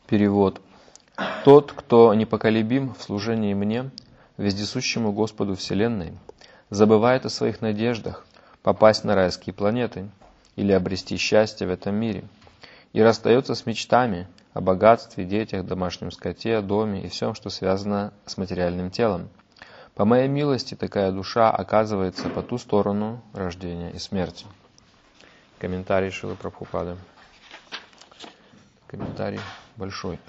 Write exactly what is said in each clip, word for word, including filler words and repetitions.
Перевод. Тот, кто непоколебим в служении мне, вездесущему Господу Вселенной, забывает о своих надеждах попасть на райские планеты или обрести счастье в этом мире, и расстается с мечтами о богатстве, детях, домашнем скоте, доме и всем, что связано с материальным телом. По моей милости такая душа оказывается по ту сторону рождения и смерти. Комментарий Шрилы Прабхупады. Комментарий большой.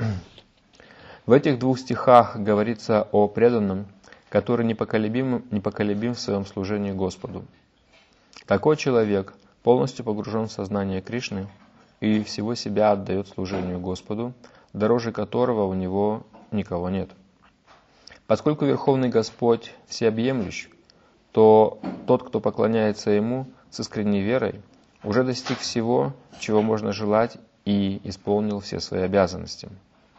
В этих двух стихах говорится о преданном, который непоколебим, непоколебим в своем служении Господу. Такой человек полностью погружен в сознание Кришны и всего себя отдает служению Господу, дороже которого у него никого нет. Поскольку Верховный Господь всеобъемлющ, то тот, кто поклоняется Ему с искренней верой, уже достиг всего, чего можно желать, и исполнил все свои обязанности.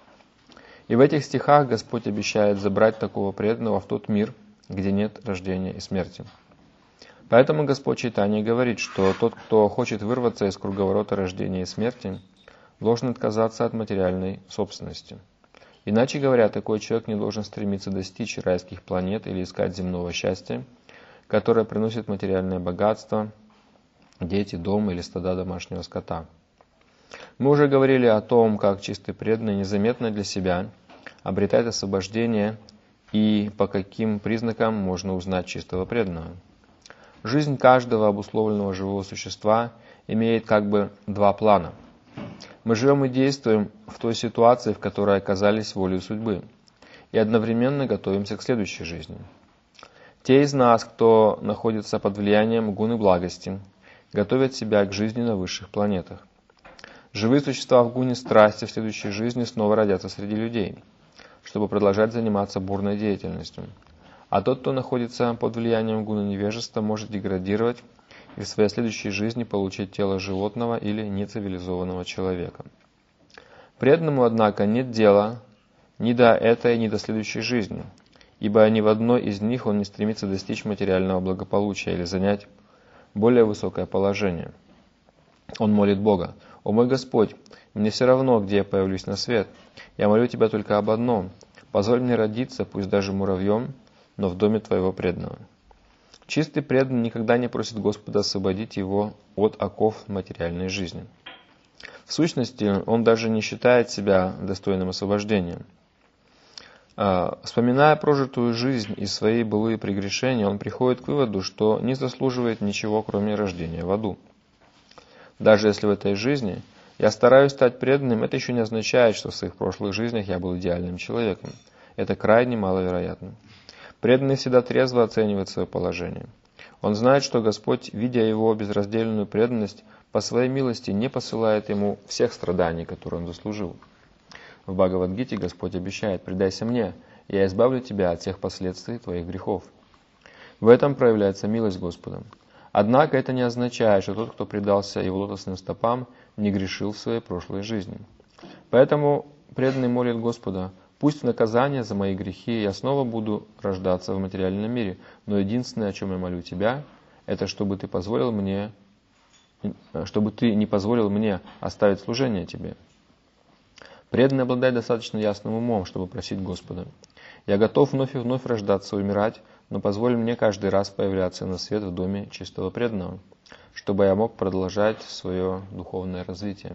И в этих стихах Господь обещает забрать такого преданного в тот мир, где нет рождения и смерти. Поэтому Господь Чайтанья говорит, что тот, кто хочет вырваться из круговорота рождения и смерти, должен отказаться от материальной собственности. Иначе говоря, такой человек не должен стремиться достичь райских планет или искать земного счастья, которое приносит материальное богатство, дети, дом или стада домашнего скота. Мы уже говорили о том, как чистый преданный незаметно для себя обретает освобождение и по каким признакам можно узнать чистого преданного. Жизнь каждого обусловленного живого существа имеет как бы два плана. Мы живем и действуем в той ситуации, в которой оказались волей судьбы, и одновременно готовимся к следующей жизни. Те из нас, кто находится под влиянием гуны благости, готовят себя к жизни на высших планетах. Живые существа в гуне страсти в следующей жизни снова родятся среди людей, чтобы продолжать заниматься бурной деятельностью. А тот, кто находится под влиянием гуны невежества, может деградировать и в своей следующей жизни получить тело животного или нецивилизованного человека. Преданному, однако, нет дела ни до этой, ни до следующей жизни, ибо ни в одной из них он не стремится достичь материального благополучия или занять более высокое положение. Он молит Бога: «О мой Господь, мне все равно, где я появлюсь на свет. Я молю Тебя только об одном. Позволь мне родиться, пусть даже муравьем, но в доме Твоего преданного». Чистый преданный никогда не просит Господа освободить его от оков материальной жизни. В сущности, он даже не считает себя достойным освобождения. Вспоминая прожитую жизнь и свои былые прегрешения, он приходит к выводу, что не заслуживает ничего, кроме рождения в аду. Даже если в этой жизни я стараюсь стать преданным, это еще не означает, что в своих прошлых жизнях я был идеальным человеком. Это крайне маловероятно. Преданный всегда трезво оценивает свое положение. Он знает, что Господь, видя его безраздельную преданность, по своей милости не посылает ему всех страданий, которые он заслужил. В Бхагавад-гите Господь обещает: «Предайся мне, и я избавлю тебя от всех последствий твоих грехов». В этом проявляется милость Господа. Однако это не означает, что тот, кто предался его лотосным стопам, не грешил в своей прошлой жизни. Поэтому преданный молит Господа: «Пусть в наказание за мои грехи я снова буду рождаться в материальном мире, но единственное, о чем я молю Тебя, это чтобы Ты позволил мне, чтобы Ты не позволил мне оставить служение Тебе». Преданный обладает достаточно ясным умом, чтобы просить Господа: «Я готов вновь и вновь рождаться и умирать, но позволь мне каждый раз появляться на свет в доме чистого преданного, чтобы я мог продолжать свое духовное развитие».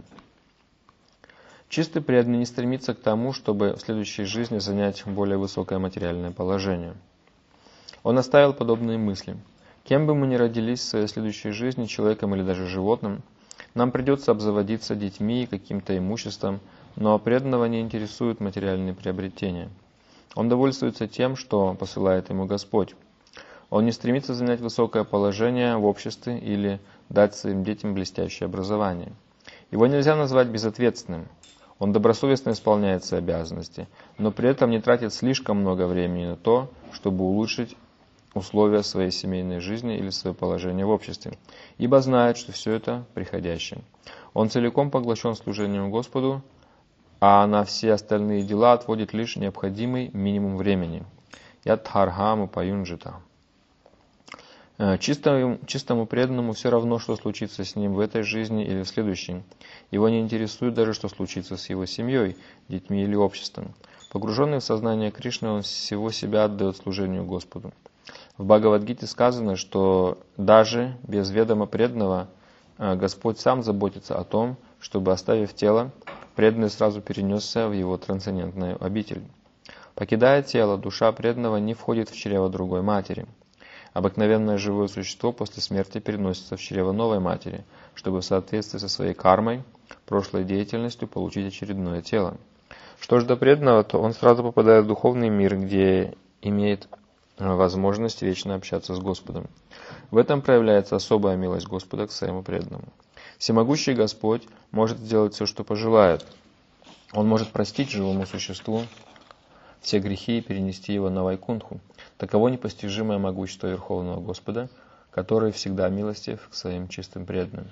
Чистый преданный не стремится к тому, чтобы в следующей жизни занять более высокое материальное положение. Он оставил подобные мысли: кем бы мы ни родились в своей следующей жизни, человеком или даже животным, нам придется обзаводиться детьми и каким-то имуществом, но преданного не интересуют материальные приобретения. Он довольствуется тем, что посылает ему Господь. Он не стремится занять высокое положение в обществе или дать своим детям блестящее образование. Его нельзя назвать безответственным. Он добросовестно исполняет свои обязанности, но при этом не тратит слишком много времени на то, чтобы улучшить условия своей семейной жизни или свое положение в обществе, ибо знает, что все это приходящее. Он целиком поглощен служением Господу, а на все остальные дела отводит лишь необходимый минимум времени. Яддхархам упаюнджита. Чистому, чистому преданному все равно, что случится с ним в этой жизни или в следующей. Его не интересует даже, что случится с его семьей, детьми или обществом. Погруженный в сознание Кришны, он всего себя отдает служению Господу. В Бхагавад-гите сказано, что даже без ведома преданного Господь сам заботится о том, чтобы, оставив тело, преданный сразу перенесся в его трансцендентную обитель. Покидая тело, душа преданного не входит в чрево другой матери. Обыкновенное живое существо после смерти переносится в чрево новой матери, чтобы в соответствии со своей кармой, прошлой деятельностью получить очередное тело. Что же до преданного, то он сразу попадает в духовный мир, где имеет возможность вечно общаться с Господом. В этом проявляется особая милость Господа к своему преданному. Всемогущий Господь может сделать все, что пожелает. Он может простить живому существу все грехи и перенести его на Вайкунтху. Таково непостижимое могущество Верховного Господа, который всегда милостив к своим чистым преданным.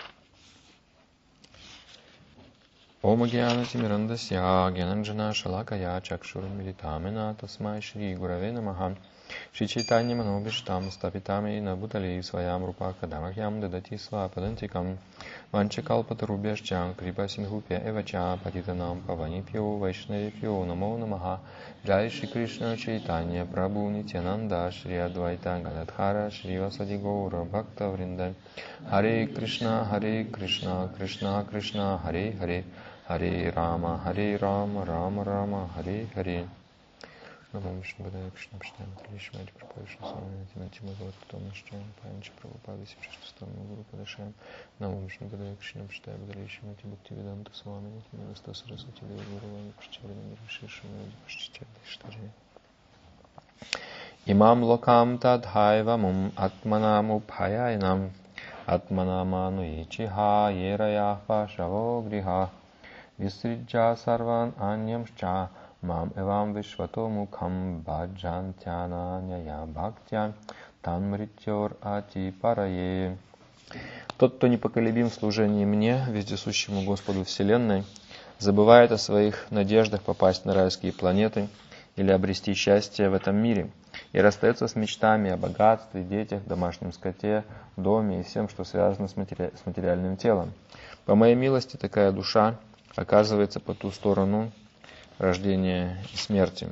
Ом Агьяна Тимирандасья Гьянанджана Шалакая Чакшурмилитамена Тасмай Шри Гураве Намаха Шри Чайтанья Манобиштам Стапитами Набутали Сваям Рупа Кадамахьям Дадати Свападантикам Ванчакалпатарубьяшчам Крипа Синдхупья Эвача Патитанам Паванипьо Вайшнавипьо Намо Намаха Джай Шри Кришна Чайтанья Прабху Нитянанда Шри Адвайта Гададхара Шри Васади Гаура Бхакта Вринда Харе Кришна Харе Кришна Кришна Кришна Харе Харе Харе Рама Харе Рама Рама Рама Харе Харе Намам Вишну Гадая Кришна Пштам Тришмати Прабхавишну Самани Тимати Магават Ктом Наштаем Панча Прабхупада Сипшаштастам Гуру Падашаем Намам Вишну Гадая Кришна Пштам Гадалишимати Бхакти Веданта Свамани Тимаста Сарасвати Деви Гурувани Пшчарина Миришишимади Пшчичарди Штари Имам Локам Тадхайвамум Атманаму Бхаяйнам Атманаману Ичиха Ераяхпа Шаво Гриха Висриджа Сарван Аньямшча Мам Эвам Вишвато Мукхам Баджантянаняя Бхактя Танмритьор Ати Парае. Тот, кто непоколебим в служении мне, вездесущему Господу Вселенной, забывает о своих надеждах попасть на райские планеты или обрести счастье в этом мире, и расстается с мечтами о богатстве, детях, домашнем скоте, доме и всем, что связано с, матери... с материальным телом. По моей милости, такая душа оказывается по ту сторону рождения и смерти.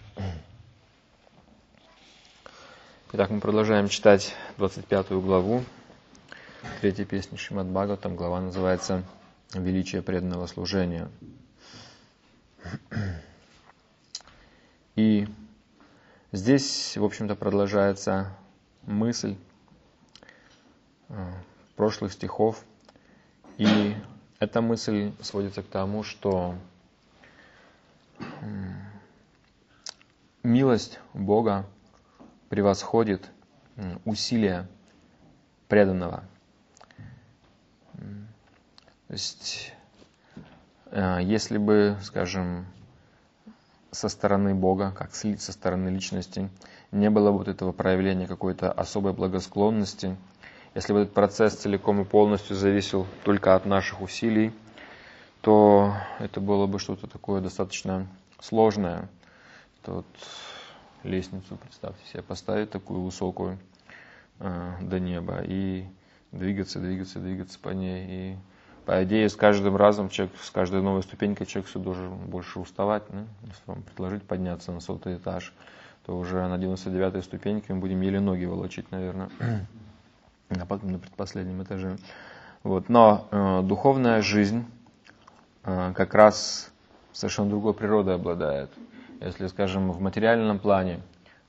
Итак, мы продолжаем читать двадцать пятую главу третьей песни Шримад Бхагаватам. Глава называется «Величие преданного служения». И здесь, в общем-то, продолжается мысль прошлых стихов. И эта мысль сводится к тому, что милость Бога превосходит усилия преданного. То есть, если бы, скажем, со стороны Бога, как со стороны личности, не было вот этого проявления какой-то особой благосклонности, если бы этот процесс целиком и полностью зависел только от наших усилий, то это было бы что-то такое достаточно сложное. Это вот лестницу, представьте себе, поставить такую высокую э, до неба и двигаться, двигаться, двигаться по ней. И по идее с каждым разом, человек, с каждой новой ступенькой человек все должен больше уставать. Ну, если вам предложить подняться на сотый этаж, то уже на девяносто девятой ступеньке мы будем еле ноги волочить, наверное, а потом на предпоследнем этаже. Вот. Но э, духовная жизнь как раз совершенно другой природой обладает. Если, скажем, в материальном плане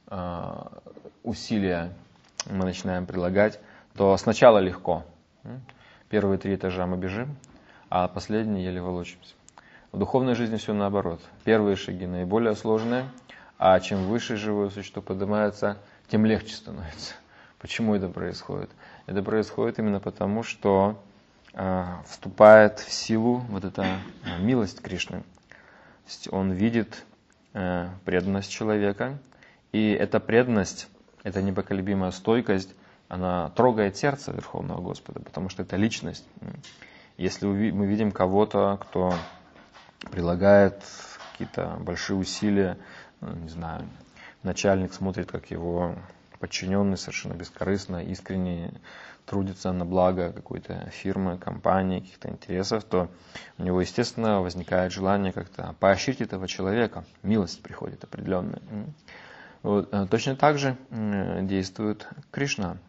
усилия мы начинаем прилагать, то сначала легко. Первые три этажа мы бежим, а последние еле волочимся. В духовной жизни все наоборот. Первые шаги наиболее сложные, а чем выше живое существо поднимается, тем легче становится. Почему это происходит? Это происходит именно потому, что вступает в силу вот эта милость Кришны. То есть он видит преданность человека, и эта преданность, эта непоколебимая стойкость, она трогает сердце Верховного Господа, потому что это личность. Если мы видим кого-то, кто прилагает какие-то большие усилия, ну, не знаю, начальник смотрит, как его подчиненный совершенно бескорыстно, искренне трудится на благо какой-то фирмы, компании, каких-то интересов, то у него, естественно, возникает желание как-то поощрить этого человека. Милость приходит определенная. Вот. Точно так же действует Кришна.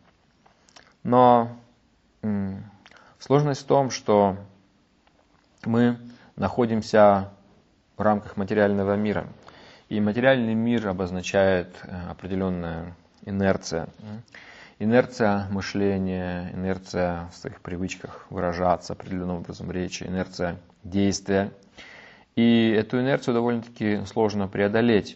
Но сложность в том, что мы находимся в рамках материального мира. И материальный мир обозначает определенная инерция. Инерция мышления, инерция в своих привычках выражаться определенным образом речи, инерция действия. И эту инерцию довольно-таки сложно преодолеть.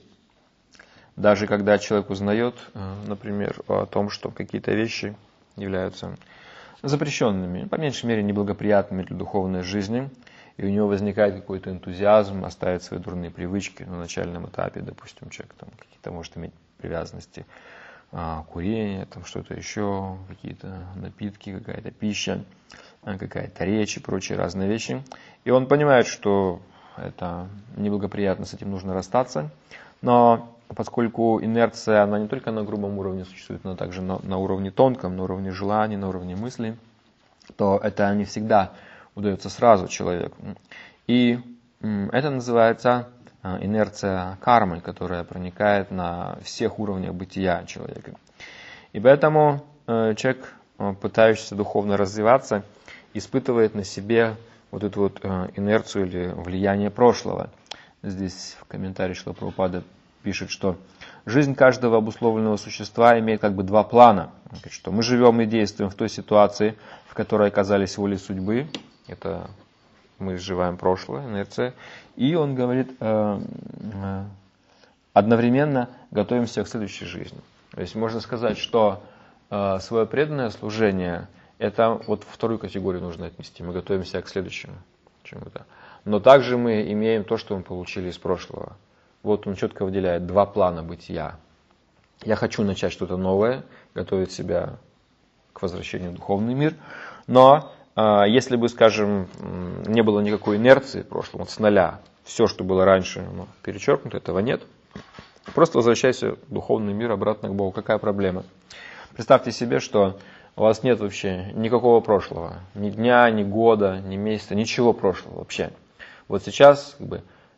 Даже когда человек узнает, например, о том, что какие-то вещи являются запрещенными, по меньшей мере неблагоприятными для духовной жизни, и у него возникает какой-то энтузиазм оставить свои дурные привычки на начальном этапе, допустим, человек там какие-то может иметь привязанности, а, курение, там что-то еще, какие-то напитки, какая-то пища, какая-то речь и прочие разные вещи. И он понимает, что это неблагоприятно, с этим нужно расстаться, но поскольку инерция, она не только на грубом уровне существует, но также на, на уровне тонком, на уровне желаний, на уровне мыслей, то это не всегда удается сразу человеку. И это называется инерция кармы, которая проникает на всех уровнях бытия человека. И поэтому человек, пытающийся духовно развиваться, испытывает на себе вот эту вот инерцию или влияние прошлого. Здесь в комментарии Шрила Прабхупада пишет, что жизнь каждого обусловленного существа имеет как бы два плана. Что мы живем и действуем в той ситуации, в которой оказались волей судьбы. Это мы изживаем прошлое, инерция. И он говорит, э, э, одновременно готовимся к следующей жизни. То есть можно сказать, что э, свое преданное служение, это вот вторую категорию нужно отнести. Мы готовимся к следующему чему-то. Но также мы имеем то, что мы получили из прошлого. Вот он четко выделяет два плана бытия. Я хочу начать что-то новое, готовить себя к возвращению в духовный мир, но э, если бы, скажем, не было никакой инерции в прошлом, вот с нуля, все, что было раньше, ну, перечеркнуто, этого нет, просто возвращайся в духовный мир, обратно к Богу. Какая проблема? Представьте себе, что у вас нет вообще никакого прошлого, ни дня, ни года, ни месяца, ничего прошлого вообще. Вот сейчас как бы,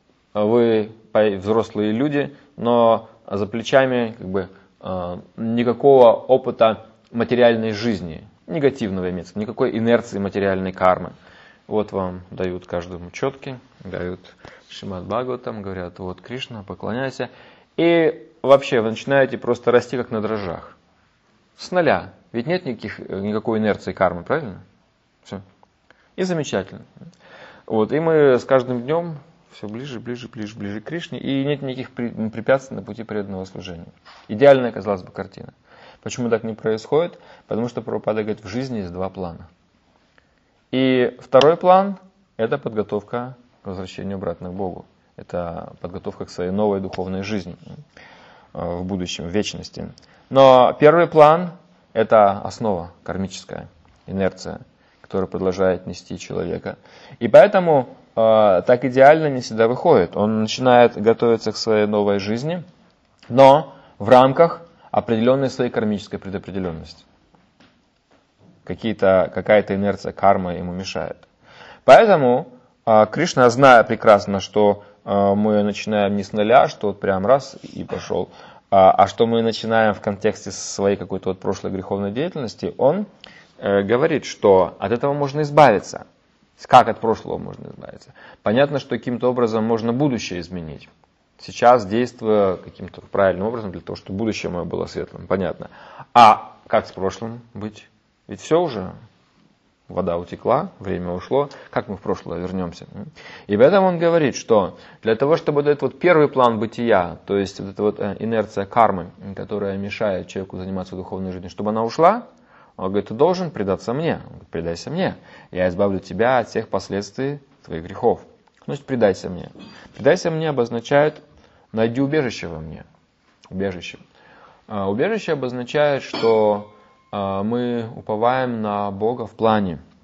вы взрослые люди, но за плечами как бы, никакого опыта материальной жизни, негативного имеется, никакой инерции материальной кармы. Вот вам дают каждому четки, дают Шримад Бхагаватам, говорят, вот Кришна, поклоняйся. И вообще вы начинаете просто расти как на дрожжах. С нуля. Ведь нет никаких, никакой инерции кармы, правильно? Все. И замечательно. Вот, и мы с каждым днем все ближе, ближе, ближе, ближе к Кришне, и нет никаких препятствий на пути преданного служения. Идеальная, казалось бы, картина. Почему так не происходит? Потому что Прабхупада говорит, в жизни есть два плана. И второй план – это подготовка к возвращению обратно к Богу. Это подготовка к своей новой духовной жизни в будущем, в вечности. Но первый план – это основа кармическая, инерция, которая продолжает нести человека. И поэтому э, так идеально не всегда выходит. Он начинает готовиться к своей новой жизни, но в рамках определенной своей кармической предопределенности. Какие-то, какая-то инерция кармы ему мешает. Поэтому э, Кришна, зная прекрасно, что э, мы начинаем не с нуля, что вот прям раз и пошел, а, а что мы начинаем в контексте своей какой-то вот прошлой греховной деятельности, он говорит, что от этого можно избавиться. Как от прошлого можно избавиться? Понятно, что каким-то образом можно будущее изменить. Сейчас действуя каким-то правильным образом для того, чтобы будущее мое было светлым. Понятно. А как с прошлым быть? Ведь все уже. Вода утекла, время ушло. Как мы в прошлое вернемся? И поэтому он говорит, что для того, чтобы вот этот вот первый план бытия, то есть вот эта вот инерция кармы, которая мешает человеку заниматься духовной жизнью, чтобы она ушла, он говорит, ты должен предаться мне. Он говорит, предайся мне. Я избавлю тебя от всех последствий твоих грехов. Значит, предайся мне. Предайся мне обозначает, найди убежище во мне. Убежище. А, убежище обозначает, что а, мы уповаем на Бога в плане.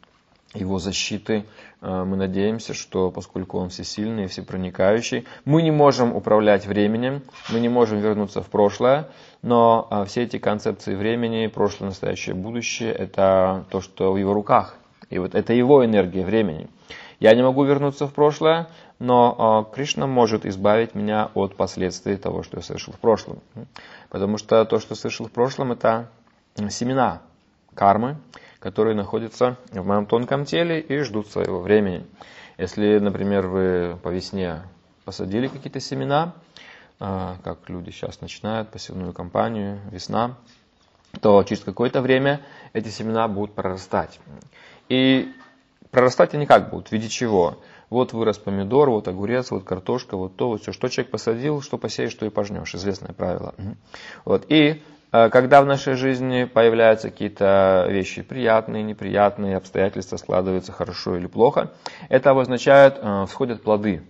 Его защиты. Мы надеемся, что поскольку Он всесильный и всепроникающий, мы не можем управлять временем, мы не можем вернуться в прошлое, но все эти концепции времени, прошлое, настоящее, будущее, это то, что в Его руках. И вот это Его энергия времени. Я не могу вернуться в прошлое, но Кришна может избавить меня от последствий того, что я совершил в прошлом. Потому что то, что я совершил в прошлом, это семена кармы, которые находятся в моем тонком теле и ждут своего времени. Если, например, вы по весне посадили какие-то семена, как люди сейчас начинают посевную кампанию, весна, то через какое-то время эти семена будут прорастать. И прорастать они как будут? В виде чего? Вот вырос помидор, вот огурец, вот картошка, вот то, вот все. Что человек посадил, что посеешь, что и пожнешь. Известное правило. Вот. И когда в нашей жизни появляются какие-то вещи приятные, неприятные, обстоятельства складываются хорошо или плохо, это обозначает, всходят плоды.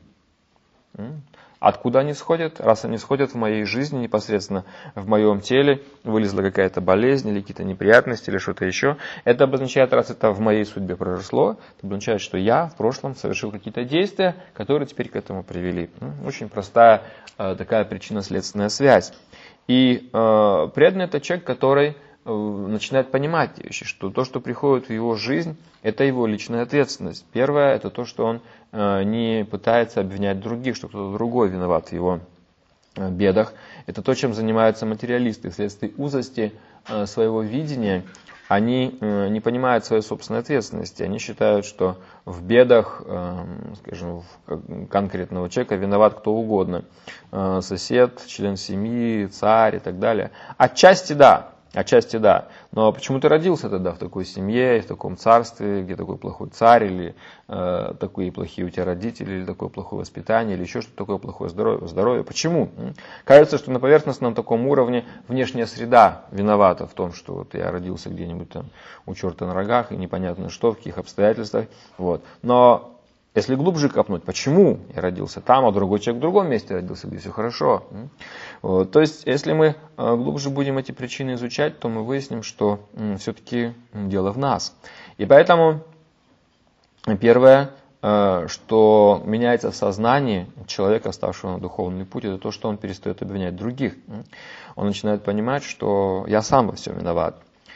Откуда они сходят? Раз они сходят в моей жизни, непосредственно в моем теле, вылезла какая-то болезнь или какие-то неприятности или что-то еще, это обозначает, раз это в моей судьбе произошло, это обозначает, что я в прошлом совершил какие-то действия, которые теперь к этому привели. Очень простая такая причинно-следственная связь. И э, преданный — это человек, который э, начинает понимать вещи, что то, что приходит в его жизнь, это его личная ответственность. Первое — это то, что он э, не пытается обвинять других, что кто-то другой виноват в его э, бедах. Это то, чем занимаются материалисты. Вследствие узости э, своего видения они э, не понимают своей собственной ответственности. Они считают, что в бедах, э, скажем, в конкретного человека виноват кто угодно. Э, сосед, член семьи, царь и так далее. Отчасти да, отчасти да. Но почему ты родился тогда в такой семье, в таком царстве, где такой плохой царь, или э, такие плохие у тебя родители, или такое плохое воспитание, или еще что-то такое плохое здоровье. здоровье. Почему? Кажется, что на поверхностном таком уровне внешняя среда виновата в том, что вот я родился где-нибудь там у черта на рогах, и непонятно что, в каких обстоятельствах. Вот. Но если глубже копнуть, почему я родился там, а другой человек в другом месте родился, где все хорошо. Вот. То есть, если мы глубже будем эти причины изучать, то мы выясним, что все-таки дело в нас. И поэтому первое, что меняется в сознании человека, оставшего на духовный путь, это то, что он перестает обвинять других. Он начинает понимать, что я сам во всем виноват.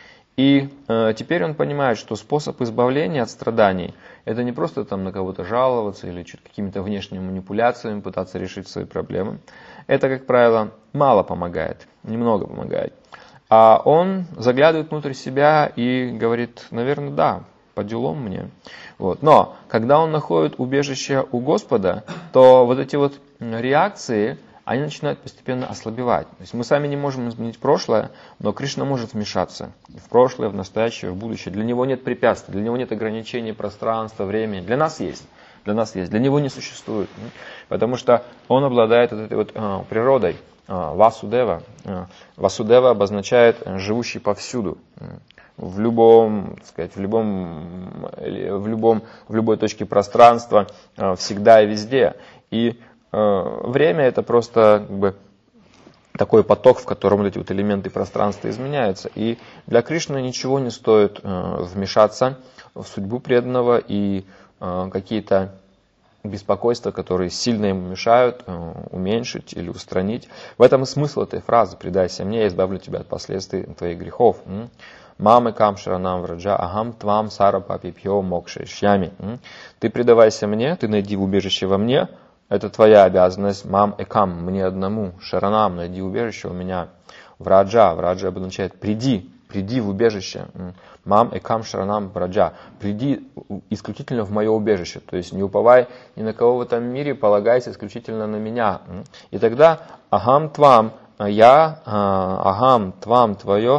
И э, теперь он понимает, что способ избавления от страданий — это не просто там на кого-то жаловаться или какими-то внешними манипуляциями пытаться решить свои проблемы. Это, как правило, мало помогает, немного помогает. А он заглядывает внутрь себя и говорит: наверное, да, по делам мне. Вот. Но когда он находит убежище у Господа, то вот эти вот реакции, они начинают постепенно ослабевать. То есть мы сами не можем изменить прошлое, но Кришна может вмешаться в прошлое, в настоящее, в будущее. Для него нет препятствий, для него нет ограничений пространства, времени. Для нас есть, для нас есть, для него не существует. Потому что он обладает вот этой вот э, природой, э, Васудева. Э, Васудева обозначает живущий повсюду. В любом, так сказать, в любом, в любом, в любой точке пространства, э, всегда и везде. И время — это просто как бы такой поток, в котором вот эти вот элементы пространства изменяются. И для Кришны ничего не стоит вмешаться в судьбу преданного, и какие-то беспокойства, которые сильно ему мешают, уменьшить или устранить. В этом и смысл этой фразы: «Предайся мне, я избавлю тебя от последствий твоих грехов». Мам экам шаранам враджа ахам твам сара папи пьё мокшишьями. Ты предавайся мне, ты найди убежище во мне. Это твоя обязанность. Мам экам, мне одному. Шаранам, найди убежище у меня. Враджа, враджа обозначает приди, приди в убежище. Мам экам шаранам враджа, приди исключительно в мое убежище. То есть не уповай ни на кого в этом мире, полагайся исключительно на меня. И тогда ахам твам, я, ахам твам, твое,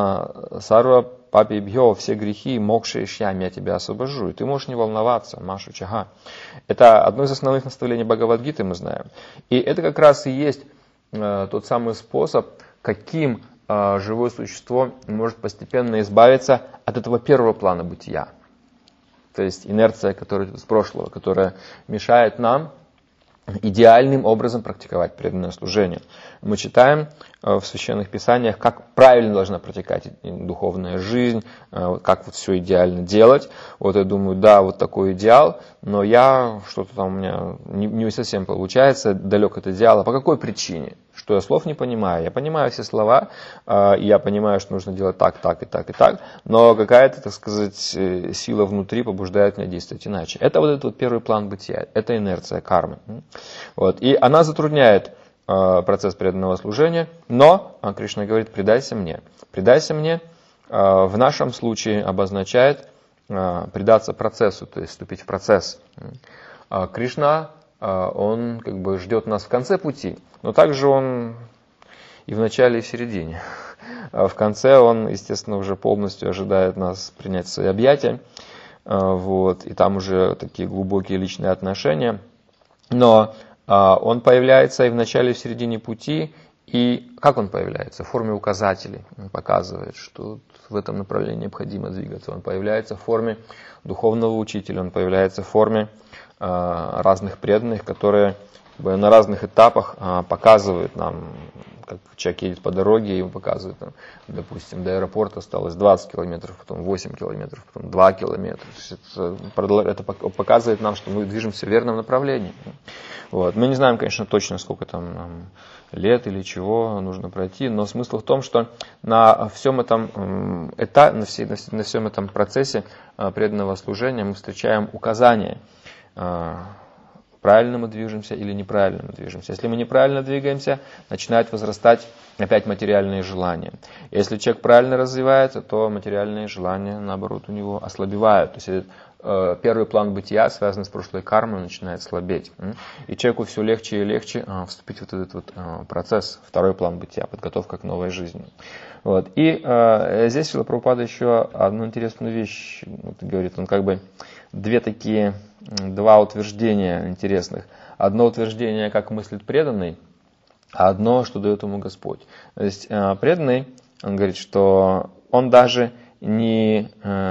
сарва папи бьё, все грехи, мокшие шьям, я тебя освобожу. И ты можешь не волноваться, машу чага. Это одно из основных наставлений Бхагавад-гиты, мы знаем. И это как раз и есть э, тот самый способ, каким э, живое существо может постепенно избавиться от этого первого плана бытия. То есть инерция, которая из прошлого, которая мешает нам идеальным образом практиковать преданное служение. Мы читаем в Священных Писаниях, как правильно должна протекать духовная жизнь, как вот все идеально делать. Вот я думаю, да, вот такой идеал, но я, что-то там у меня не, не совсем получается, далек от идеала. По какой причине? Что я слов не понимаю. Я понимаю все слова, я понимаю, что нужно делать так, так и так и так, но какая-то, так сказать, сила внутри побуждает меня действовать иначе. Это вот этот вот первый план бытия, это инерция кармы. Вот. И она затрудняет процесс преданного служения, но Кришна говорит: предайся мне. Предайся мне в нашем случае обозначает предаться процессу, то есть вступить в процесс. Кришна, он как бы ждет нас в конце пути, но также он и в начале, и в середине. В конце он, естественно, уже полностью ожидает нас принять в свои объятия, вот, и там уже такие глубокие личные отношения, но он появляется и в начале, и в середине пути. И как он появляется? В форме указателей. Он показывает, что в этом направлении необходимо двигаться. Он появляется в форме духовного учителя, он появляется в форме разных преданных, которые на разных этапах показывают нам, как человек едет по дороге, ему показывают, там, допустим, до аэропорта осталось двадцать километров, потом восемь километров, потом два километра. Это показывает нам, что мы движемся в верном направлении. Вот. Мы не знаем, конечно, точно, сколько там нам лет или чего нужно пройти, но смысл в том, что на всем этом этапе, на, всей, на всем этом процессе преданного служения мы встречаем указания, правильно мы движемся или неправильно мы движемся. Если мы неправильно двигаемся, начинают возрастать опять материальные желания. Если человек правильно развивается, то материальные желания, наоборот, у него ослабевают. То есть э, первый план бытия, связанный с прошлой кармой, начинает слабеть. И человеку все легче и легче э, вступить в вот этот вот, э, процесс, второй план бытия, подготовка к новой жизни. Вот. И э, здесь Шрила Прабхупада еще одну интересную вещь вот, говорит. Он как бы две такие, два утверждения интересных. Одно утверждение, как мыслит преданный, а одно, что дает ему Господь. То есть преданный, он говорит, что он даже не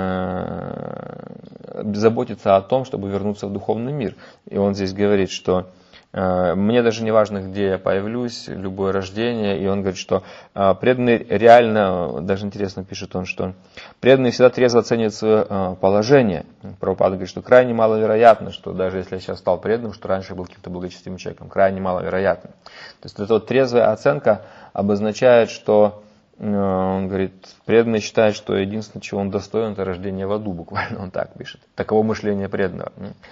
э, заботится о том, чтобы вернуться в духовный мир. И он здесь говорит, что э, мне даже не важно, где я появлюсь, любое рождение. И он говорит, что э, преданный реально, даже интересно пишет он, что преданный всегда трезво оценивает свое э, положение. Прабхупада говорит, что крайне маловероятно, что даже если я сейчас стал преданным, что раньше я был каким-то благочестивым человеком. Крайне маловероятно. То есть эта вот трезвая оценка обозначает, что он говорит, преданный считает, что единственное, чего он достоин, это рождение в аду, буквально он так пишет. Таково мышление преданного.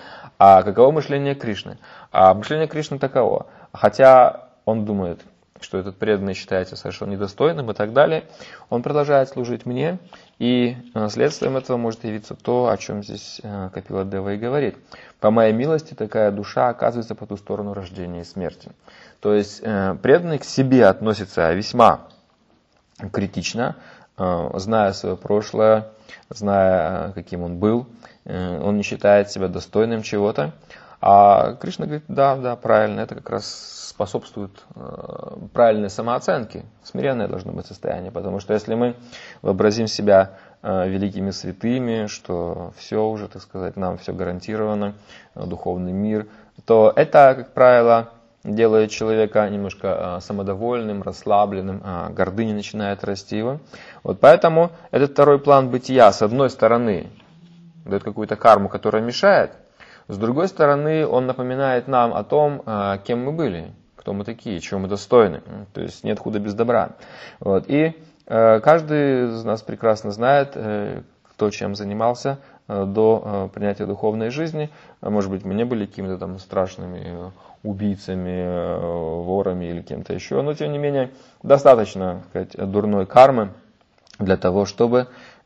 А каково мышление Кришны? А мышление Кришны таково. Хотя он думает, что этот преданный считается совершенно недостойным и так далее, он продолжает служить мне, и следствием этого может явиться то, о чем здесь Капила Дева и говорит. По моей милости такая душа оказывается по ту сторону рождения и смерти. То есть преданный к себе относится весьма критично, зная свое прошлое, зная, каким он был, он не считает себя достойным чего-то. А Кришна говорит, да, да, правильно, это как раз способствует правильной самооценке. Смиренное должно быть состояние, потому что если мы вообразим себя великими святыми, что все уже, так сказать, нам все гарантировано, духовный мир, то это, как правило, делает человека немножко самодовольным, расслабленным, гордыня начинает расти его. Вот поэтому этот второй план бытия, с одной стороны, дает какую-то карму, которая мешает, с другой стороны, он напоминает нам о том, кем мы были, кто мы такие, чего мы достойны. То есть нет худа без добра. Вот. И каждый из нас прекрасно знает, кто чем занимался до принятия духовной жизни. Может быть, мы не были какими-то там страшными убийцами, ворами или кем-то еще, но тем не менее достаточно, так сказать, дурной кармы для того, чтобы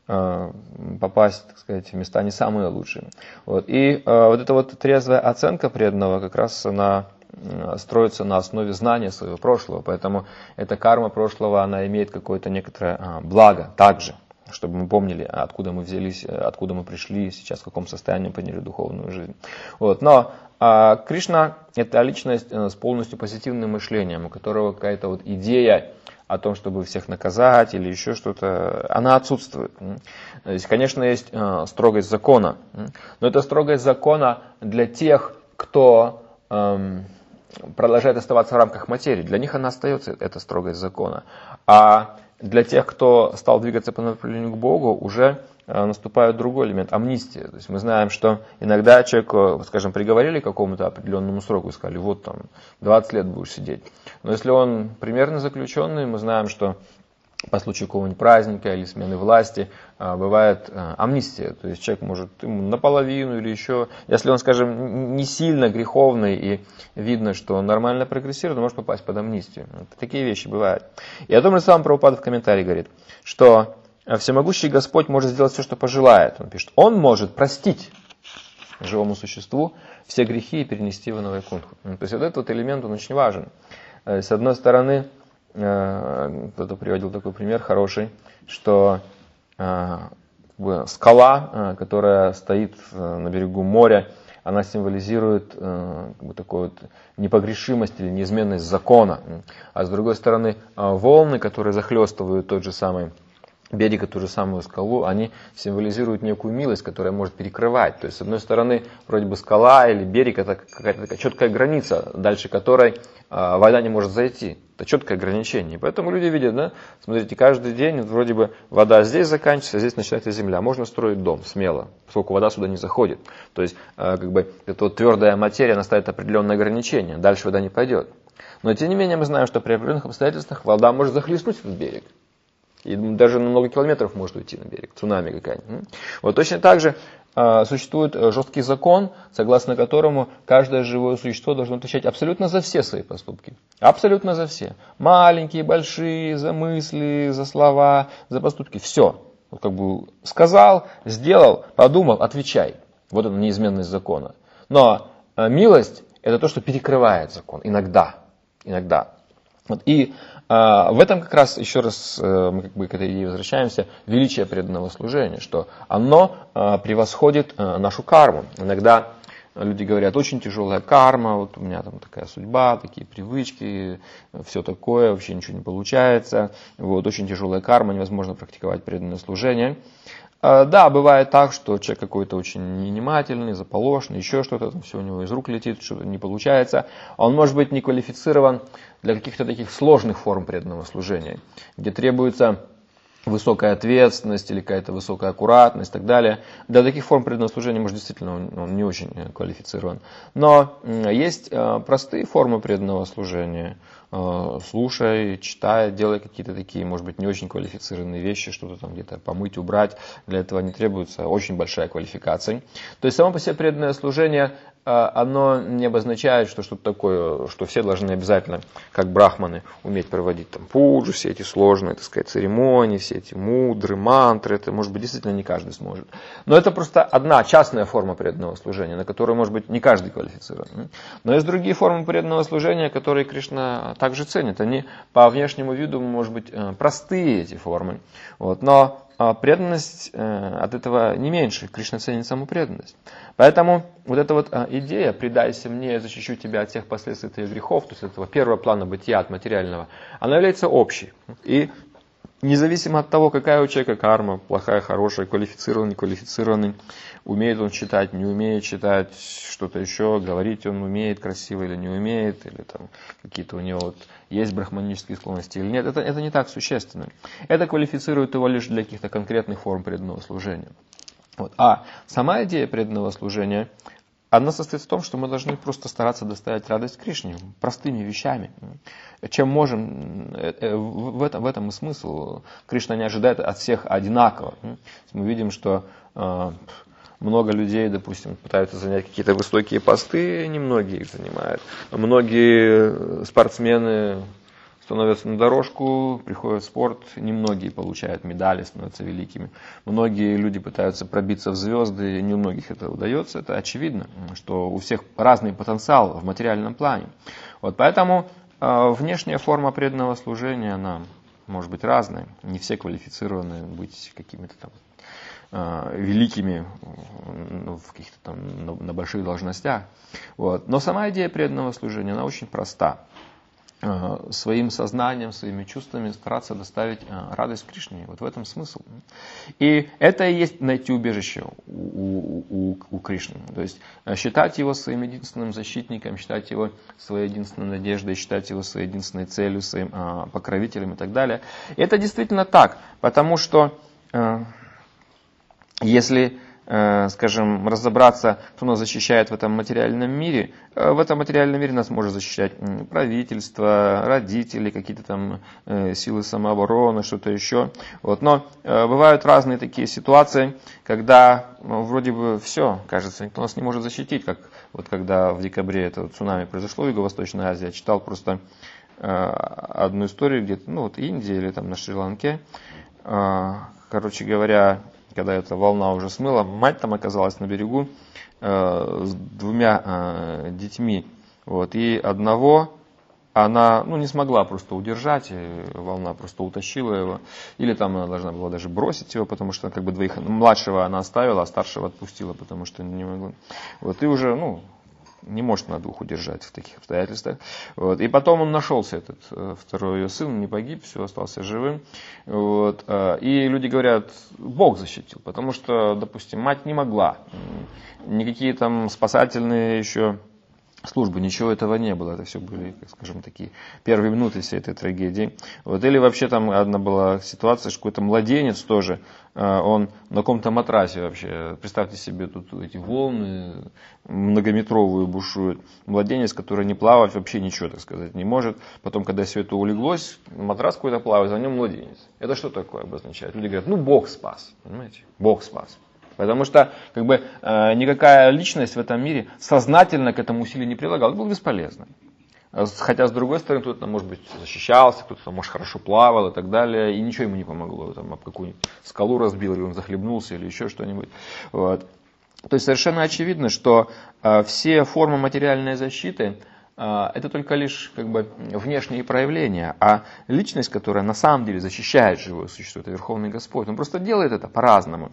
попасть, так сказать, в места не самые лучшие. Вот. И э, вот эта вот трезвая оценка преданного как раз она строится на основе знания своего прошлого, поэтому эта карма прошлого, она имеет какое-то некоторое а, благо также, чтобы мы помнили, откуда мы взялись, откуда мы пришли, сейчас в каком состоянии приняли духовную жизнь. Вот. Но а, Кришна – это личность с полностью позитивным мышлением, у которого какая-то вот идея о том, чтобы всех наказать или еще что-то, она отсутствует. То есть, конечно, есть строгость закона, но это строгость закона для тех, кто эм, продолжает оставаться в рамках материи. Для них она остается, эта строгость закона. А для тех, кто стал двигаться по направлению к Богу, уже наступает другой элемент – амнистия. То есть мы знаем, что иногда человеку, скажем, приговорили к какому-то определенному сроку и сказали, вот там двадцать лет будешь сидеть. Но если он примерно заключенный, мы знаем, что по случаю какого-нибудь праздника или смены власти бывает амнистия. То есть человек может наполовину или еще, если он, скажем, не сильно греховный и видно, что он нормально прогрессирует, он может попасть под амнистию. Такие вещи бывают. И о том же самом Прабхупада в комментарии говорит, что всемогущий Господь может сделать все, что пожелает. Он пишет, Он может простить живому существу все грехи и перенести его на Вайкунтху. То есть вот этот вот элемент, он очень важен. С одной стороны, кто-то приводил такой пример хороший, что скала, которая стоит на берегу моря, она символизирует как бы, такую вот непогрешимость или неизменность закона. А с другой стороны, волны, которые захлестывают тот же самый берег, эту же самую скалу, они символизируют некую милость, которая может перекрывать. То есть, с одной стороны, вроде бы скала или берег, это какая-то такая четкая граница, дальше которой э, вода не может зайти. Это четкое ограничение. И поэтому люди видят, да, смотрите, каждый день вроде бы вода здесь заканчивается, а здесь начинается земля. Можно строить дом смело, поскольку вода сюда не заходит. То есть, э, как бы, эта вот твердая материя, она ставит определенное ограничение, дальше вода не пойдет. Но, тем не менее, мы знаем, что при определенных обстоятельствах вода может захлестнуть этот берег. И даже на много километров может уйти на берег, цунами какая-нибудь. Вот точно так же э, существует жесткий закон, согласно которому каждое живое существо должно отвечать абсолютно за все свои поступки. Абсолютно за все. Маленькие, большие, за мысли, за слова, за поступки. Все. Вот как бы сказал, сделал, подумал, отвечай. Вот это неизменность закона. Но э, милость – это то, что перекрывает закон. Иногда. Иногда. Вот. И а, в этом как раз, еще раз а, мы как бы к этой идее возвращаемся, величие преданного служения, что оно а, превосходит а, нашу карму. Иногда люди говорят, очень тяжелая карма, вот у меня там такая судьба, такие привычки, все такое, вообще ничего не получается, вот, очень тяжелая карма, невозможно практиковать преданное служение. Да, бывает так, что человек какой-то очень невнимательный, заполошный, еще что-то, там все у него из рук летит, что-то не получается. Он может быть не квалифицирован для каких-то таких сложных форм преданного служения, где требуется высокая ответственность или какая-то высокая аккуратность и так далее. Для таких форм преданного служения, может, действительно он, он не очень квалифицирован. Но есть простые формы преданного служения. Слушай, читай, делай какие-то такие, может быть, не очень квалифицированные вещи, что-то там где-то помыть, убрать. Для этого не требуется очень большая квалификация. То есть само по себе преданное служение, оно не обозначает, что что-то такое, что все должны обязательно, как брахманы, уметь проводить там пуджу, все эти сложные, так сказать, церемонии, все эти мудры, мантры. Это, может быть, действительно не каждый сможет. Но это просто одна частная форма преданного служения, на которую, может быть, не каждый квалифицирован. Но есть другие формы преданного служения, которые Кришна также ценит. Они по внешнему виду, может быть, простые эти формы. Вот. Но преданность от этого не меньше. Кришна ценит саму преданность. Поэтому вот эта вот идея «предайся мне, я защищу тебя от всех последствий твоих грехов», то есть этого первого плана бытия от материального, она является общей. И независимо от того, какая у человека карма, плохая, хорошая, квалифицированный, неквалифицированный, умеет он читать, не умеет читать, что-то еще, говорить он умеет красиво или не умеет, или там какие-то у него вот есть брахманические склонности или нет, это, это не так существенно. Это квалифицирует его лишь для каких-то конкретных форм преданного служения. Вот. А сама идея преданного служения, она состоит в том, что мы должны просто стараться доставить радость Кришне простыми вещами. Чем можем, в этом, в этом и смысл. Кришна не ожидает от всех одинаково. Мы видим, что много людей, допустим, пытаются занять какие-то высокие посты, немногие их занимают. Многие спортсмены становятся на дорожку, приходят в спорт, немногие получают медали, становятся великими. Многие люди пытаются пробиться в звезды, не у многих это удается. Это очевидно, что у всех разный потенциал в материальном плане. Вот поэтому э, внешняя форма преданного служения, она может быть разная. Не все квалифицированы быть какими-то там великими в каких-то там на больших должностях. Вот. Но сама идея преданного служения, она очень проста. своим сознанием, своими чувствами стараться доставить радость Кришне. Вот в этом смысл. И это и есть найти убежище у, у, у Кришны. То есть считать его своим единственным защитником, считать его своей единственной надеждой, считать его своей единственной целью, своим покровителем и так далее. И это действительно так, потому что если, скажем, разобраться, кто нас защищает в этом материальном мире, в этом материальном мире нас может защищать правительство, родители, какие-то там силы самообороны, что-то еще. Вот. Но бывают разные такие ситуации, когда вроде бы все, кажется, никто нас не может защитить, как вот когда в декабре это цунами произошло в Юго-Восточной Азии, я читал просто одну историю где-то, ну вот Индия или там на Шри-Ланке, короче говоря, когда эта волна уже смыла, мать там оказалась на берегу э, с двумя э, детьми. Вот, и одного она ну, не смогла просто удержать, и волна просто утащила его. Или там она должна была даже бросить его, потому что как бы двоих младшего она оставила, а старшего отпустила, потому что не могла. Вот, и уже, ну, не может на двух удержать в таких обстоятельствах. Вот. И потом он нашелся, этот второй ее сын, не погиб, все, остался живым. Вот. И люди говорят, Бог защитил, потому что, допустим, мать не могла. Никакие там спасательные еще службы, ничего этого не было. Это все были, как скажем, такие первые минуты всей этой трагедии. Вот. Или вообще там одна была ситуация, что какой-то младенец тоже, он на каком-то матрасе вообще, представьте себе, тут эти волны многометровые бушуют. Младенец, который не плавать вообще ничего, так сказать, не может. Потом, когда все это улеглось, матрас какой-то плавает, за нем младенец. Это что такое обозначает? Люди говорят, ну Бог спас, понимаете? Бог спас. Потому что как бы, э, никакая личность в этом мире сознательно к этому усилию не прилагала. Это было бесполезно. Хотя, с другой стороны, кто-то, может быть, защищался, кто-то, может, хорошо плавал и так далее, и ничего ему не помогло. Там, об какую-нибудь скалу разбил, или он захлебнулся, или еще что-нибудь. Вот. То есть, совершенно очевидно, что э, все формы материальной защиты, это только лишь как бы внешние проявления, а личность, которая на самом деле защищает живое существо, это Верховный Господь. Он просто делает это по-разному.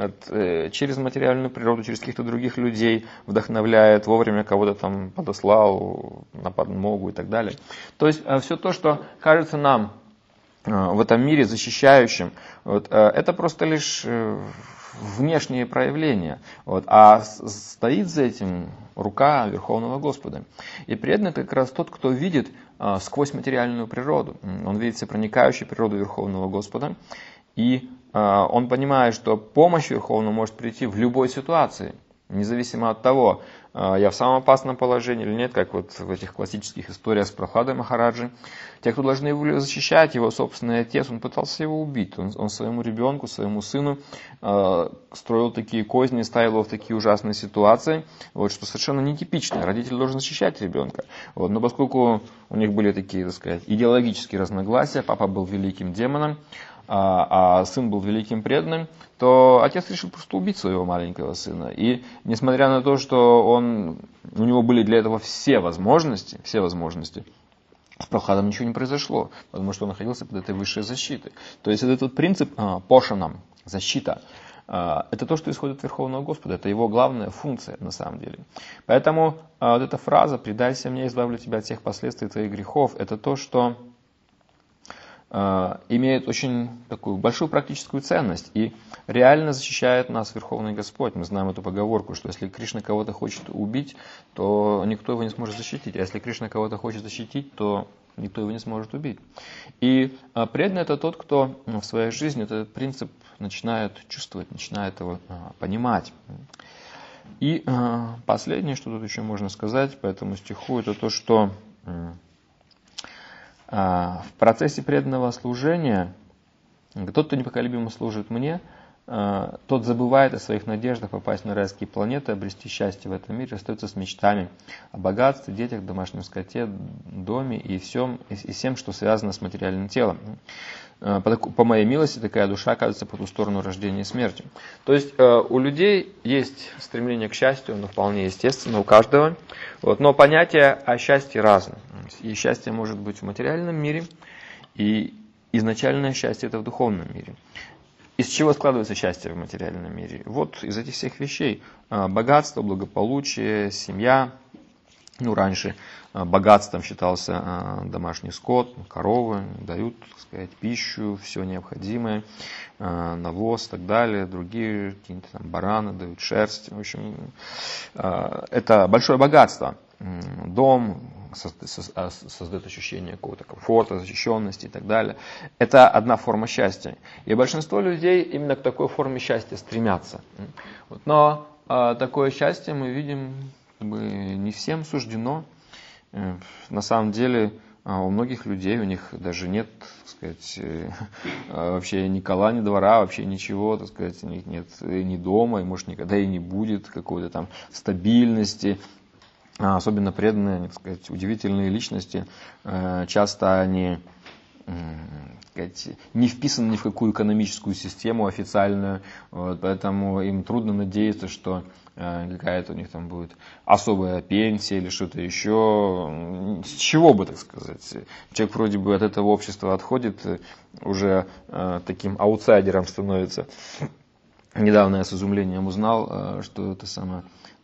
Через материальную природу, через каких-то других людей вдохновляет, вовремя кого-то там подослал на подмогу и так далее. То есть все то, что кажется нам в этом мире защищающим, вот, это просто лишь внешние проявления, вот, а стоит за этим рука Верховного Господа. И преданный это как раз тот, кто видит а, сквозь материальную природу. Он видит всепроникающую природу Верховного Господа, и а, он понимает, что помощь Верховного может прийти в любой ситуации, независимо от того, а, я в самом опасном положении или нет, как вот в этих классических историях с Прохладой Махараджи. Те, кто должны его защищать, его собственный отец, он пытался его убить. Он, он своему ребенку, своему сыну э, строил такие козни, ставил его в такие ужасные ситуации, вот, что совершенно нетипично. Родитель должен защищать ребенка. Вот, но поскольку у них были такие, так сказать, идеологические разногласия, папа был великим демоном, а, а сын был великим преданным, то отец решил просто убить своего маленького сына. И несмотря на то, что он, у него были для этого все возможности, все возможности, с Прохладом ничего не произошло, потому что он находился под этой высшей защитой. То есть этот принцип а, пошанам, защита, а, это то, что исходит от Верховного Господа, это его главная функция на самом деле. Поэтому а, вот эта фраза «предайся мне, избавлю тебя от всех последствий твоих грехов», это то, что а, имеет очень такую большую практическую ценность и реально защищает нас Верховный Господь. Мы знаем эту поговорку, что если Кришна кого-то хочет убить, то никто его не сможет защитить. А если Кришна кого-то хочет защитить, то никто его не сможет убить. И а, преданный это тот, кто в своей жизни этот принцип начинает чувствовать, начинает его а, понимать. И а, последнее, что тут еще можно сказать по этому стиху, это то, что в процессе преданного служения тот, кто непоколебимо служит мне, тот забывает о своих надеждах попасть на райские планеты, обрести счастье в этом мире, остается с мечтами о богатстве, детях, домашнем скоте, доме и всем, и всем, что связано с материальным телом. По, по моей милости такая душа оказывается по ту сторону рождения и смерти. То есть у людей есть стремление к счастью, оно вполне естественно у каждого, вот, но понятие о счастье разное. И счастье может быть в материальном мире, и изначальное счастье это в духовном мире. Из чего складывается счастье в материальном мире? Вот из этих всех вещей. Богатство, благополучие, семья, Ну, раньше богатством считался домашний скот, коровы дают, так сказать, пищу, все необходимое, навоз и так далее, другие какие-то там бараны дают шерсть. В общем, это большое богатство. Дом создает ощущение какого-то комфорта, защищенности и так далее. Это одна форма счастья. И большинство людей именно к такой форме счастья стремятся. Но такое счастье мы видим, не всем суждено. На самом деле у многих людей, у них даже нет, так сказать, вообще ни кола, ни двора, вообще ничего, так сказать, у них нет ни дома, и может никогда и не будет какой-то там стабильности. Особенно преданные, так сказать, удивительные личности, часто они сказать, не вписаны ни в какую экономическую систему официальную, вот, поэтому им трудно надеяться, что какая-то у них там будет особая пенсия или что-то еще. С чего бы, так сказать. Человек вроде бы от этого общества отходит, уже таким аутсайдером становится. Недавно я с изумлением узнал, что это самое,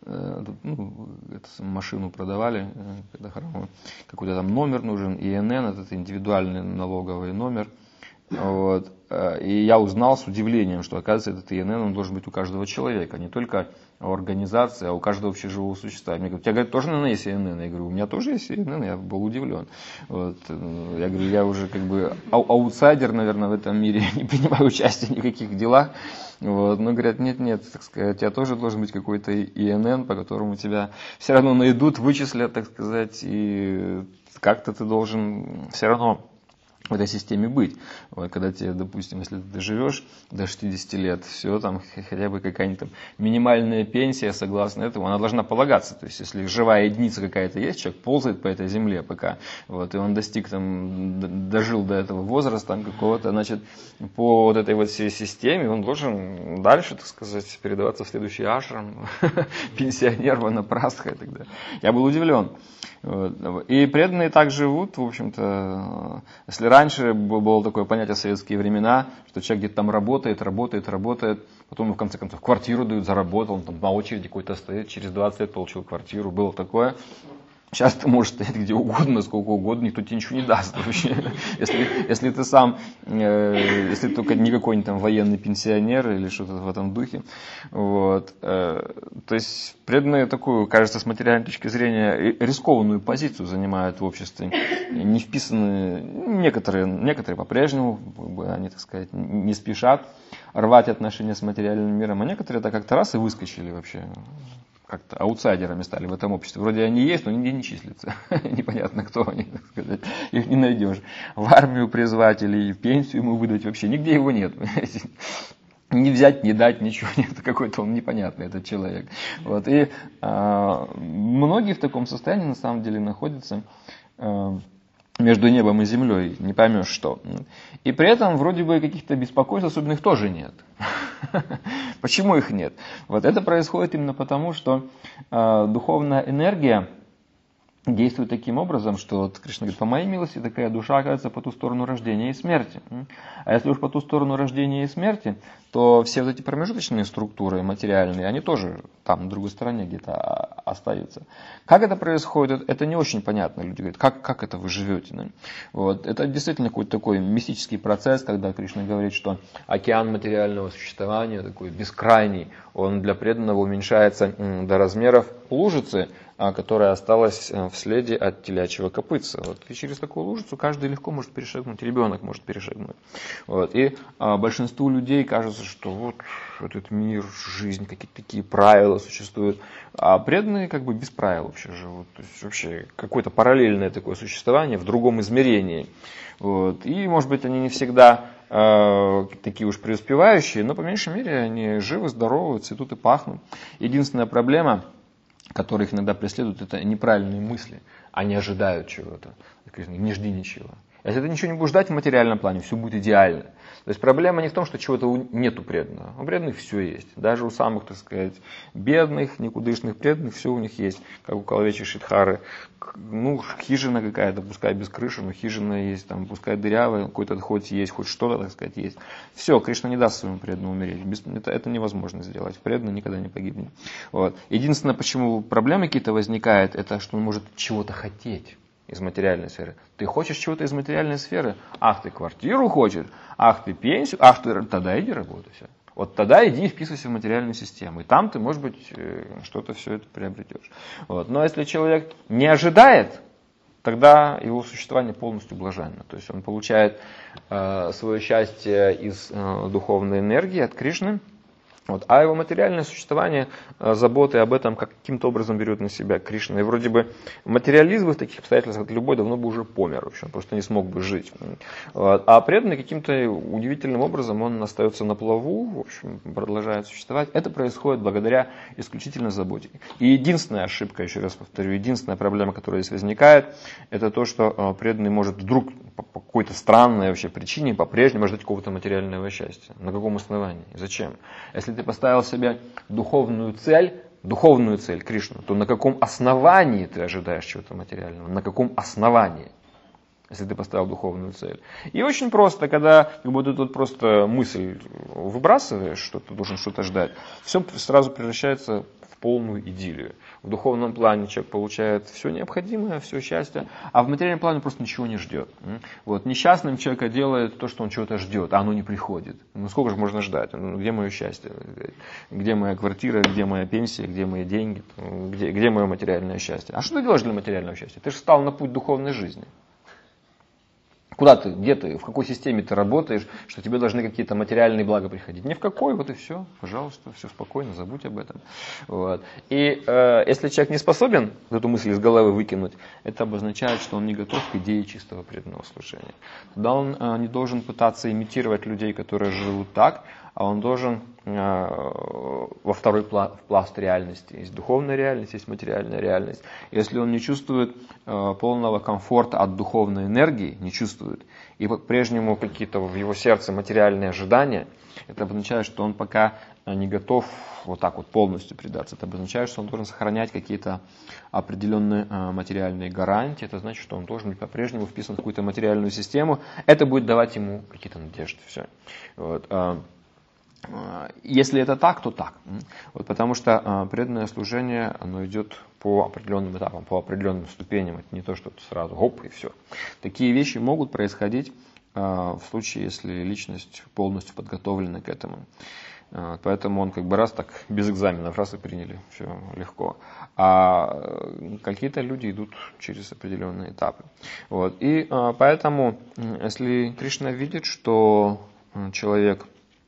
ну, эту машину продавали, когда какой-то там номер нужен, И Н Н, этот индивидуальный налоговый номер. Вот. И я узнал с удивлением, что, оказывается, этот И Н Н он должен быть у каждого человека, не только у организации, а у каждого вообще живого существа. Мне говорят, у тебя, говорят, тоже, наверное, есть И Н Н? Я говорю, у меня тоже есть И Н Н, я был удивлен. Вот. Я говорю, я уже как бы аутсайдер, наверное, в этом мире, не принимаю участия ни в каких делах. Вот. Но говорят, нет, нет, так сказать, у тебя тоже должен быть какой-то И Н Н, по которому тебя все равно найдут, вычислят, так сказать, и как-то ты должен все равно в этой системе быть. Вот, когда тебе, допустим, если ты доживешь до шестидесяти лет, все, там хотя бы какая-нибудь там минимальная пенсия, согласно этому, она должна полагаться. То есть, если живая единица какая-то есть, человек ползает по этой земле пока, вот, и он достиг там, дожил до этого возраста там, какого-то, значит, по вот этой вот всей системе он должен дальше, так сказать, передаваться в следующий ашрам, пенсионер, ванапрастха и так далее. Я был удивлен. Вот. И преданные так живут, в общем-то, если раньше было такое понятие в советские времена, что человек где-то там работает, работает, работает, потом ему в конце концов квартиру дают, заработал, он там на очереди какой-то стоит, через двадцать лет получил квартиру, было такое. Сейчас ты можешь стоять где угодно, сколько угодно, никто тебе ничего не даст вообще. Если, если ты сам, э, если только не какой-нибудь там военный пенсионер или что-то в этом духе. Вот. Э, то есть преданные такую, кажется, с материальной точки зрения рискованную позицию занимают в обществе. Не вписаны, некоторые, некоторые по-прежнему, они, так сказать, не спешат рвать отношения с материальным миром, а некоторые-то как-то раз и выскочили вообще. Как-то аутсайдерами стали в этом обществе. Вроде они есть, но нигде не числятся. Непонятно, кто они, так сказать. Их не найдешь. В армию призвать или пенсию ему выдать вообще. Нигде его нет. Не взять, не дать, ничего нет. Какой-то он непонятный, этот человек. Вот. И а, многие в таком состоянии на самом деле находятся а, между небом и землей. Не поймешь что. И при этом вроде бы каких-то беспокойств особенных тоже нет. Почему их нет? Вот это происходит именно потому, что э, духовная энергия действует таким образом, что вот Кришна говорит, по моей милости такая душа оказывается по ту сторону рождения и смерти. А если уж по ту сторону рождения и смерти, то все вот эти промежуточные структуры материальные, они тоже там на другой стороне где-то остаются. Как это происходит, это не очень понятно. Люди говорят, как, как это вы живете? Да? Вот. Это действительно какой-то такой мистический процесс, когда Кришна говорит, что океан материального существования, такой бескрайний, он для преданного уменьшается до размеров лужицы, которая осталась в следе от телячьего копытца. Вот. И через такую лужицу каждый легко может перешагнуть, ребенок может перешагнуть. Вот. И а, большинству людей кажется, что вот этот мир, жизнь, какие-то такие правила существуют. А преданные как бы без правил вообще живут. То есть вообще какое-то параллельное такое существование в другом измерении. Вот. И может быть они не всегда э, такие уж преуспевающие, но по меньшей мере они живы, здоровы, цветут и пахнут. Единственная проблема, которые их иногда преследуют, это неправильные мысли. Они ожидают чего-то. Не жди ничего. Если ты ничего не будешь ждать в материальном плане, все будет идеально. То есть проблема не в том, что чего-то нет у преданного. У преданных все есть. Даже у самых, так сказать, бедных, никудышных преданных, все у них есть. Как у Калавечи Шидхары. Ну, хижина какая-то, пускай без крыши, но хижина есть, там, пускай дырявая, какой-то хоть есть, хоть что-то, так сказать, есть. Все, Кришна не даст своему преданному умереть. Без, это, это невозможно сделать. Преданный никогда не погибнет. Вот. Единственное, почему проблемы какие-то возникают, это что он может чего-то хотеть из материальной сферы. Ты хочешь чего-то из материальной сферы? Ах, ты квартиру хочешь? Ах, ты пенсию? Ах, ты... Тогда иди работай. Вот тогда иди и вписывайся в материальную систему. И там ты, может быть, что-то все это приобретешь. Вот. Но если человек не ожидает, тогда его существование полностью блаженно. То есть он получает э, свое счастье из э, духовной энергии от Кришны. Вот. А его материальное существование, заботы об этом каким-то образом берет на себя Кришна. И вроде бы материализм в таких обстоятельствах любой давно бы уже помер, в общем, просто не смог бы жить. Вот. А преданный каким-то удивительным образом он остается на плаву, в общем, продолжает существовать. Это происходит благодаря исключительно заботе. И единственная ошибка, еще раз повторю, единственная проблема, которая здесь возникает, это то, что преданный может вдруг по какой-то странной вообще причине по-прежнему ждать какого-то материального счастья. На каком основании? Зачем? Если ты поставил себе духовную цель, духовную цель Кришну, то на каком основании ты ожидаешь чего-то материального? На каком основании? Если ты поставил духовную цель. И очень просто, когда как будто тут просто мысль выбрасываешь, что ты должен что-то ждать, все сразу превращается в полную идиллию. В духовном плане человек получает все необходимое, все счастье, а в материальном плане просто ничего не ждет. Вот. Несчастным человека делает то, что он чего-то ждет, а оно не приходит. Ну сколько же можно ждать? Ну, где мое счастье? Где моя квартира, где моя пенсия, где мои деньги, где, где мое материальное счастье? А что ты делаешь для материального счастья? Ты же встал на путь духовной жизни. Куда ты, где ты, в какой системе ты работаешь, что тебе должны какие-то материальные блага приходить? Ни в какой, вот и все, пожалуйста, все спокойно, забудь об этом. Вот. И э, если человек не способен эту мысль из головы выкинуть, это обозначает, что он не готов к идее чистого преданного служения. Тогда он э, не должен пытаться имитировать людей, которые живут так, а он должен э, во второй пла- пласт реальности. Есть духовная реальность, есть материальная реальность. Если он не чувствует э, полного комфорта от духовной энергии, не чувствует, и по-прежнему какие-то в его сердце материальные ожидания, это обозначает, что он пока не готов вот так вот полностью предаться. Это обозначает, что он должен сохранять какие-то определенные материальные гарантии. Это значит, что он должен быть по-прежнему вписан в какую-то материальную систему. Это будет давать ему какие-то надежды. Все. Вот. Если это так, то так. Вот, потому что преданное служение, оно идет по определенным этапам, по определенным ступеням. Это не то, что сразу гоп и все. Такие вещи могут происходить в случае, если личность полностью подготовлена к этому. Поэтому он как бы раз так без экзаменов, раз и приняли, все легко. А какие-то люди идут через определенные этапы. Вот. И поэтому, если Кришна видит, что человек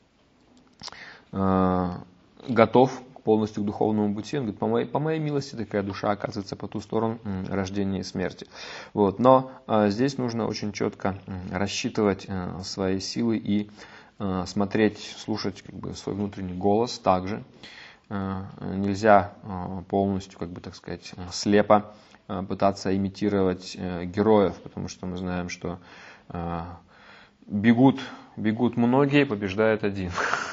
готов полностью к духовному пути, он говорит, по моей, по моей милости такая душа оказывается по ту сторону рождения и смерти. Вот. Но а, здесь нужно очень четко рассчитывать а, свои силы и а, смотреть, слушать как бы, свой внутренний голос также. А, нельзя а, полностью, как бы так сказать, слепо а, пытаться имитировать а, героев, потому что мы знаем, что а, бегут, бегут многие, побеждает один.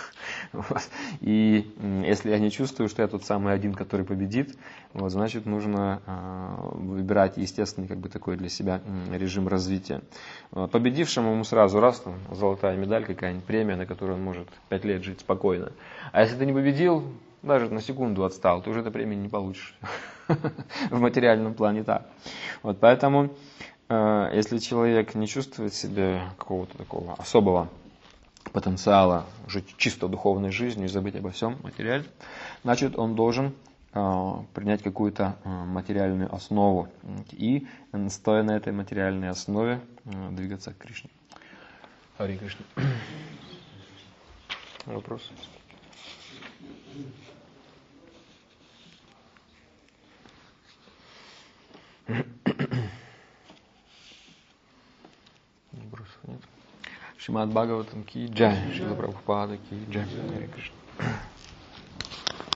И если я не чувствую, что я тот самый один, который победит, вот, значит нужно э, выбирать естественный как бы, такой для себя режим развития. Победившему ему сразу раз там, золотая медаль, какая-нибудь премия, на которой он может пять лет жить спокойно. А если ты не победил, даже на секунду отстал, ты уже этой премии не получишь. В материальном плане так. Вот, поэтому, э, если человек не чувствует в себе какого-то такого особого потенциала жить чисто духовной жизнью и забыть обо всем материальном, значит он должен э, принять какую-то э, материальную основу и, стоя на этой материальной основе, э, двигаться к Кришне. Хари Кришна. Вопрос? Вопросов нет. Шримад Бхагаватам ки джай, Шрила Прабхупада ки джай. Хари Кришна.